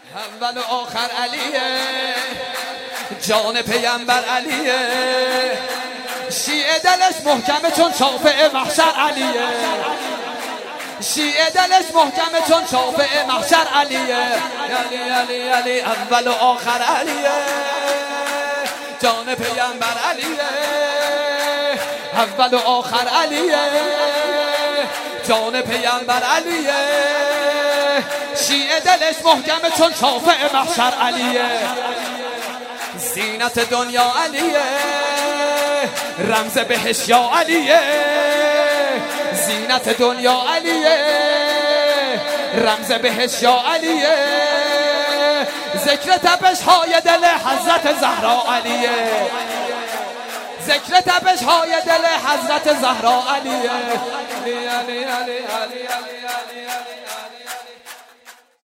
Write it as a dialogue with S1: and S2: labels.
S1: اول و آخر علیه، جان پیامبر علیه، شیعه دلش محکمه چون شافع محشر علیه، شیعه دلش محکمه چون شافع محشر علیه. علی علی علی اول و آخر علیه، جان پیامبر علیه، اول و آخر علیه، جان پیامبر علیه، شیعه دلش محکمه چون شافع محشر علیه. زینت دنیا علیه، رمز بهش یا علیه، زینت دنیا علیه، رمز بهش یا علیه، ذکر تپش های دل حضرت زهرا علیه، ذکر تپش های دل حضرت زهرا علیه. علی علی علی علی علی علی علی